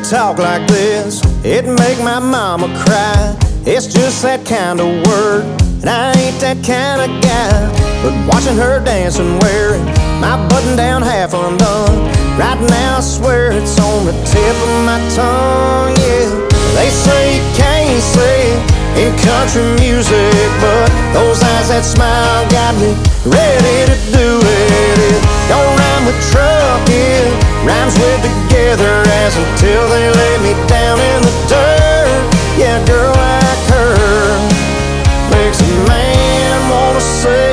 talk like this, it make my mama cry. It's just that kind of word, and I ain't that kind of guy. But watching her dance and wearing my button down half undone, right now I swear it's on the tip of my tongue, yeah. They say you can't say it in country music, but those eyes that smile got me ready to do it. It don't rhyme with truck, it rhymes with together, as until they lay me down in the dirt. Yeah, a girl like her makes a man wanna say